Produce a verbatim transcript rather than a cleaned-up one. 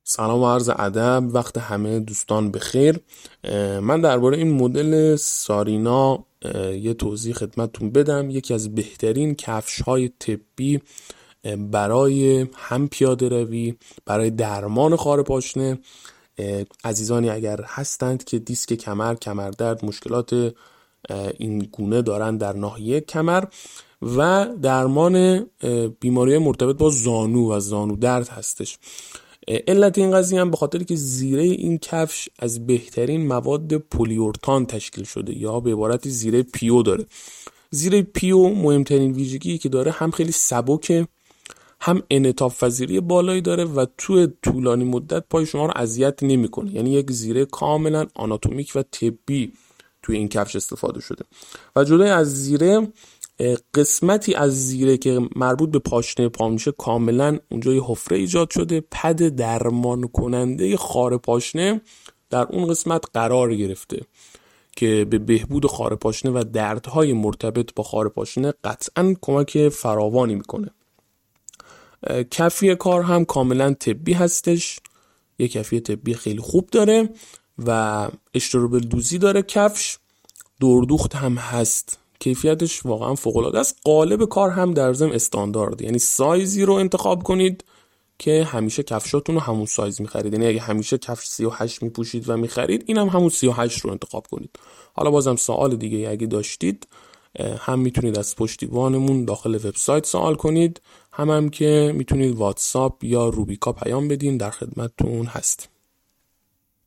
سلام و عرض ادب، وقت همه دوستان بخیر. من درباره این مدل سارینا یه توضیح خدمتتون بدم. یکی از بهترین کفش‌های طبی برای هم پیاده روی، برای درمان خار پاشنه. عزیزانی اگر هستند که دیسک کمر، کمردرد، مشکلات این گونه دارن در ناحیه کمر و درمان بیماری مرتبط با زانو و زانو درد هستش. علت این قضیه هم به خاطری که زیره این کفش از بهترین مواد پلیورتان تشکیل شده، یا به عبارتی زیره پیو داره. زیره پیو مهمترین ویژگی که داره هم خیلی سبکه، هم انعطاف پذیری بالایی داره و تو طولانی مدت پای شما رو اذیت نمیکنه. یعنی یک زیره کاملا آناتومیک و طبی توی این کفش استفاده شده. و جدای از زیره، قسمتی از زیره که مربوط به پاشنه پا میشه کاملا اونجا یه حفره ایجاد شده. پد درمان کننده خار پاشنه در اون قسمت قرار گرفته که به بهبود خار پاشنه و دردهای مرتبط با خار پاشنه قطعا کمک فراوانی میکنه. کفی کار هم کاملا طبی هستش، یه کفی طبی خیلی خوب داره و اشتروبل دوزی داره. کفش دوردوخت هم هست، کیفیتش واقعا فوق‌العاده است. قالب کار هم در ضمن استاندارد، یعنی سایزی رو انتخاب کنید که همیشه کفشاتون رو همون سایز می‌خرید. یعنی اگه همیشه کفش سی و هشت می‌پوشید و می‌خرید، اینم هم همون سی و هشت رو انتخاب کنید. حالا بازم سوال دیگه اگه داشتید هم میتونید از پشتیبانمون داخل وبسایت سوال کنید، هم هم که میتونید واتساپ یا روبیکا پیام بدین، در خدمتتون هستیم.